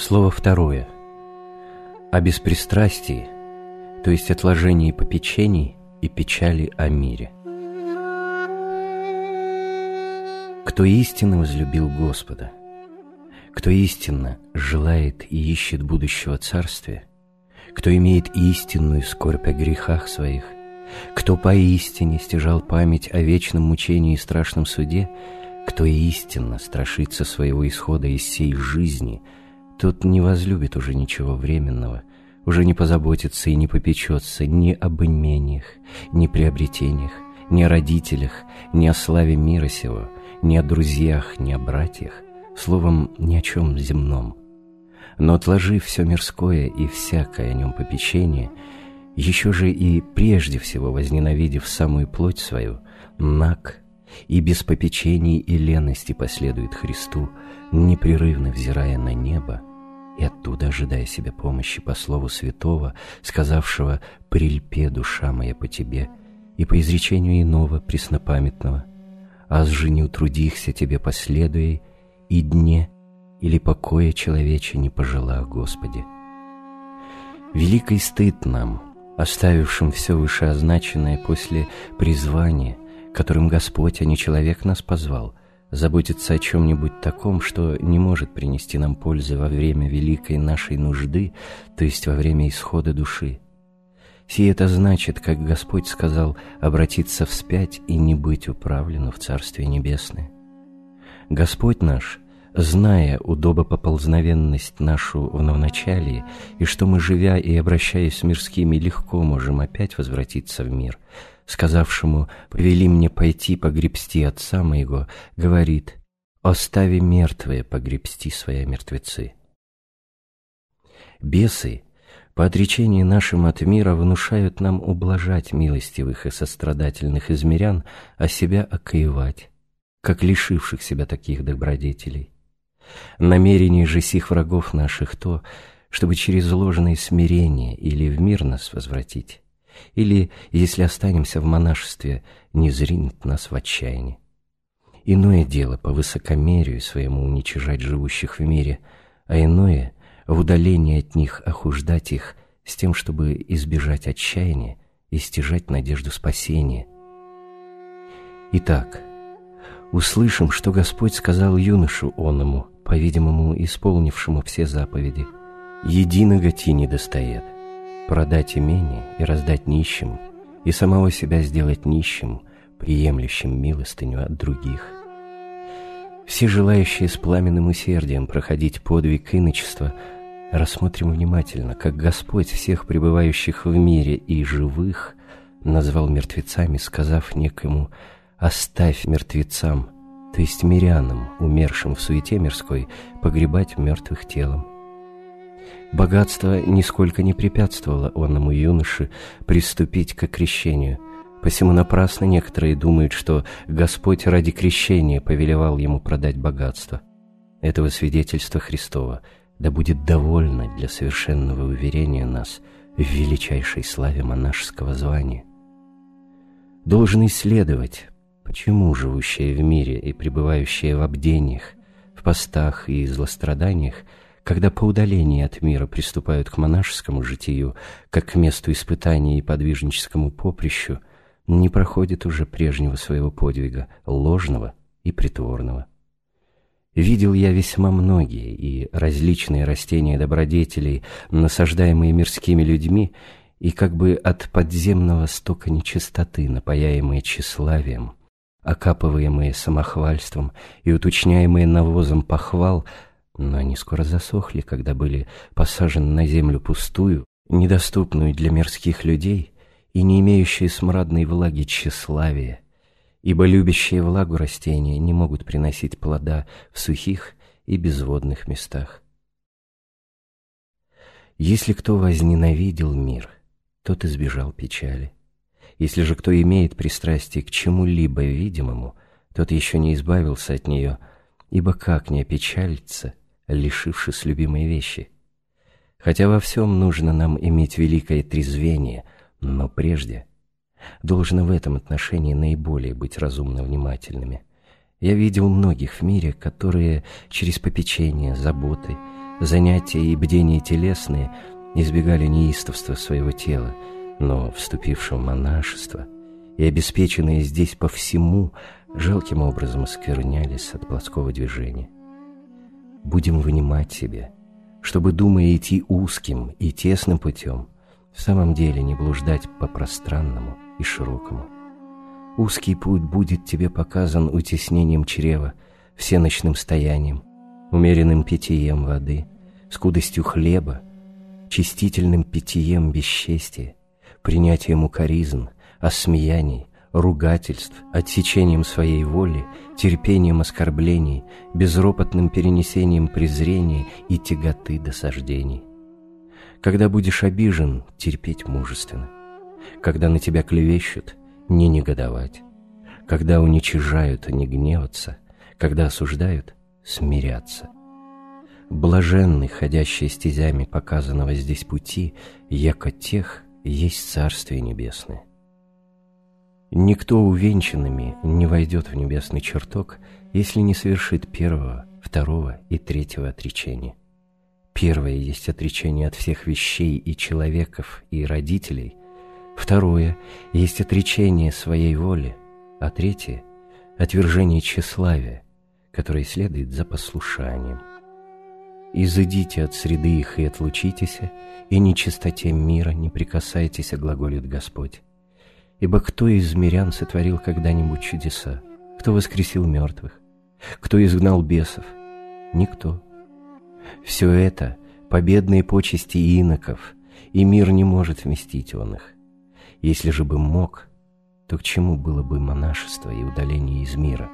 Слово второе. О беспристрастии, то есть отложении попечений и печали о мире. Кто истинно возлюбил Господа, кто истинно желает и ищет будущего царствия, кто имеет истинную скорбь о грехах своих, кто поистине стяжал память о вечном мучении и страшном суде, кто истинно страшится своего исхода из сей жизни, тот не возлюбит уже ничего временного, уже не позаботится и не попечется ни об имениях, ни приобретениях, ни о родителях, ни о славе мира сего, ни о друзьях, ни о братьях, словом, ни о чем земном. Но отложив все мирское и всякое о нем попечение, еще же и прежде всего возненавидев самую плоть свою, наг, и без попечений и лености последует Христу, непрерывно взирая на небо, и оттуда ожидая себе помощи по слову святого, сказавшего «Прильпе, душа моя, по тебе», и по изречению иного преснопамятного «Аз же не утрудихся тебе последуя, и дне или покоя человече не пожелах, Господи». Великий стыд нам, оставившим все вышеозначенное после призвания, которым Господь, а не человек, нас позвал, заботиться о чем-нибудь таком, что не может принести нам пользы во время великой нашей нужды, то есть во время исхода души. Сие это значит, как Господь сказал, обратиться вспять и не быть управлену в Царствие Небесное. Господь наш, зная удобопоползновенность нашу в новоначалии, и что мы, живя и обращаясь с мирскими, легко можем опять возвратиться в мир, сказавшему «Повели мне пойти погребсти отца моего», говорит «Остави мертвые погребсти свои мертвецы». Бесы, по отречении нашим от мира, внушают нам ублажать милостивых и сострадательных измирян, а себя окоевать, как лишивших себя таких добродетелей. Намерение же сих врагов наших то, чтобы через ложное смирение или в мир нас возвратить, или, если останемся в монашестве, не зринет нас в отчаянии. Иное дело по высокомерию своему уничижать живущих в мире, а иное — в удалении от них охуждать их с тем, чтобы избежать отчаяния и стяжать надежду спасения. Итак, услышим, что Господь сказал юношу оному, по-видимому, исполнившему все заповеди: «Единого ти не достает, продать имение и раздать нищим, и самого себя сделать нищим, приемлющим милостыню от других». Все желающие с пламенным усердием проходить подвиг иночества, рассмотрим внимательно, как Господь всех пребывающих в мире и живых назвал мертвецами, сказав некому «оставь мертвецам», то есть мирянам, умершим в суете мирской, погребать мертвых телом. Богатство нисколько не препятствовало онному юноше приступить к крещению, посему напрасно некоторые думают, что Господь ради крещения повелевал ему продать богатство. Этого свидетельства Христова да будет довольно для совершенного уверения нас в величайшей славе монашеского звания. Должен исследовать, почему живущие в мире и пребывающие в обдениях, в постах и злостраданиях, когда по удалении от мира приступают к монашескому житию, как к месту испытания и подвижническому поприщу, не проходит уже прежнего своего подвига, ложного и притворного. Видел я весьма многие и различные растения добродетелей, насаждаемые мирскими людьми, и как бы от подземного стока нечистоты, напояемые тщеславием, окапываемые самохвальством и уточняемые навозом похвал, но они скоро засохли, когда были посажены на землю пустую, недоступную для мирских людей и не имеющие смрадной влаги тщеславия, ибо любящие влагу растения не могут приносить плода в сухих и безводных местах. Если кто возненавидел мир, тот избежал печали. Если же кто имеет пристрастие к чему-либо видимому, тот еще не избавился от нее, ибо как не опечалиться, лишившись любимой вещи? Хотя во всем нужно нам иметь великое трезвение, но прежде должно в этом отношении наиболее быть разумно внимательными. Я видел многих в мире, которые через попечение, заботы, занятия и бдения телесные избегали неистовства своего тела, но, вступившие в монашество и обеспеченные здесь по всему, жалким образом осквернялись от плотского движения. Будем вынимать себя, чтобы, думая идти узким и тесным путем, в самом деле не блуждать по пространному и широкому. Узкий путь будет тебе показан утеснением чрева, всеночным стоянием, умеренным питьем воды, скудостью хлеба, чистительным питьем бесчестия, принятием укоризн, осмеяний, ругательств, отсечением своей воли, терпением оскорблений, безропотным перенесением презрения и тяготы досаждений. Когда будешь обижен, терпеть мужественно. Когда на тебя клевещут, не негодовать. Когда уничижают, не гневаться. Когда осуждают, смиряться. Блаженны, ходящие стезями показанного здесь пути, яко тех есть Царствие Небесное. Никто увенчанными не войдет в небесный чертог, если не совершит первого, второго и третьего отречения. Первое есть отречение от всех вещей и человеков и родителей, второе есть отречение своей воли, а третье — отвержение тщеславия, которое следует за послушанием. «Изыдите от среды их и отлучитесь, и нечистоте мира не прикасайтесь, глаголит Господь. Ибо кто из мирян сотворил когда-нибудь чудеса? Кто воскресил мертвых? Кто изгнал бесов? Никто. Все это — победные почести иноков, и мир не может вместить он их. Если же бы мог, то к чему было бы монашество и удаление из мира?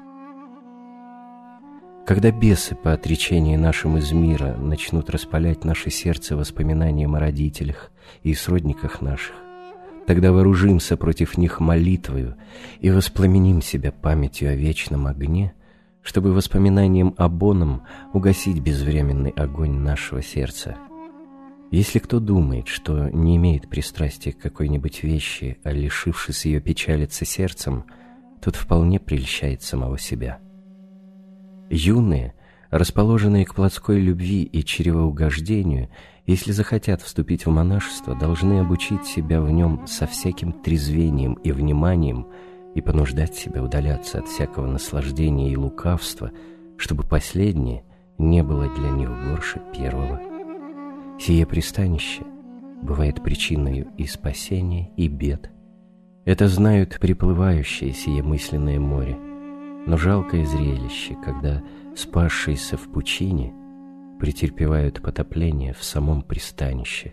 Когда бесы по отречении нашим из мира начнут распалять наше сердце воспоминанием о родителях и сродниках наших, тогда вооружимся против них молитвою и воспламеним себя памятью о вечном огне, чтобы воспоминанием об оном угасить безвременный огонь нашего сердца. Если кто думает, что не имеет пристрастия к какой-нибудь вещи, а лишившись ее печалится сердцем, тот вполне прельщает самого себя. Юные, расположенные к плотской любви и чревоугождению, если захотят вступить в монашество, должны обучить себя в нем со всяким трезвением и вниманием и понуждать себя удаляться от всякого наслаждения и лукавства, чтобы последнее не было для них горше первого. Сие пристанище бывает причиною и спасения, и бед. Это знают приплывающие сие мысленное море, но жалкое зрелище, когда спасшиеся в пучине претерпевают потопление в самом пристанище.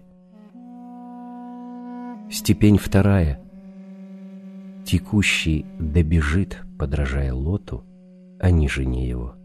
Степень вторая. Текущий добежит, подражая Лоту, а не жене его.